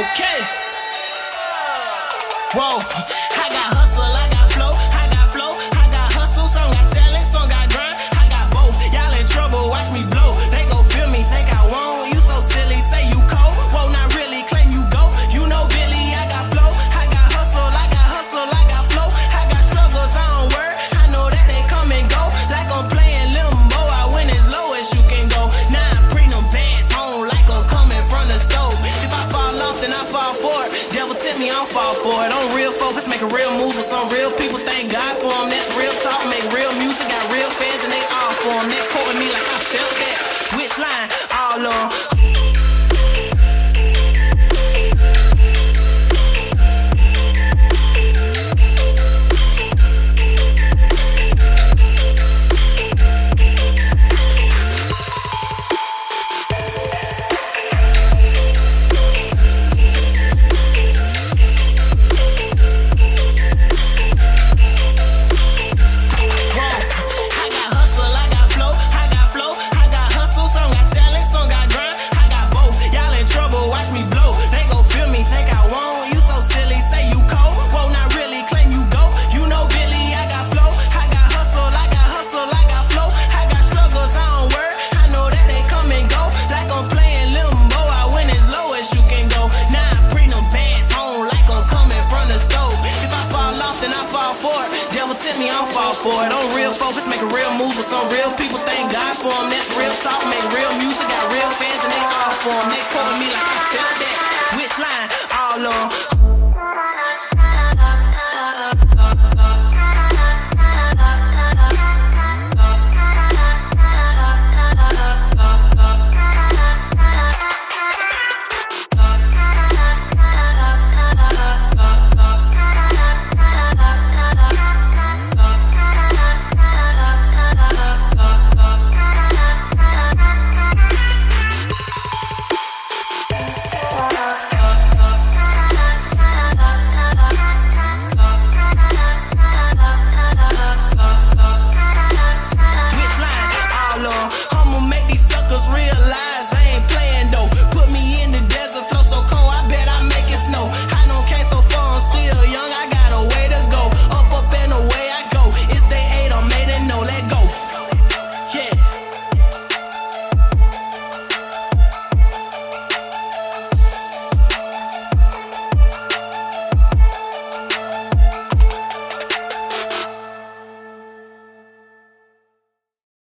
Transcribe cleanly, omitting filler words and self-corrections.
Okay. Whoa. I got hustle, I got flow, I got flow, I got hustle, some got talent, some got grind. I got both. Y'all in trouble, watch me blow. They gon' feel me, think I won't. You so silly, say you cold. Whoa, not really, claim you go. You know Billy, I got flow. I got hustle, I got hustle, I got flow. I got struggles, I don't worry. I know that they come and go. Like I'm playing limbo, I win as low as you can go. Now I bring them bands home like I'm coming from the stove. If I fall off, then I fall for it. Devil tempt me, I'll fall for it. On real focus, making real moves with some real people. Thank God for them. That's real talk. Make real music. Got real fans and they all for them. They quoting me like I felt that. Which line? All on. Me, I'll fall for it. On real focus, making real moves with some real people. Thank God for them. That's real talk. Make real music. Got real fans and they all for them. They quoting me like I felt that. Which line? All on.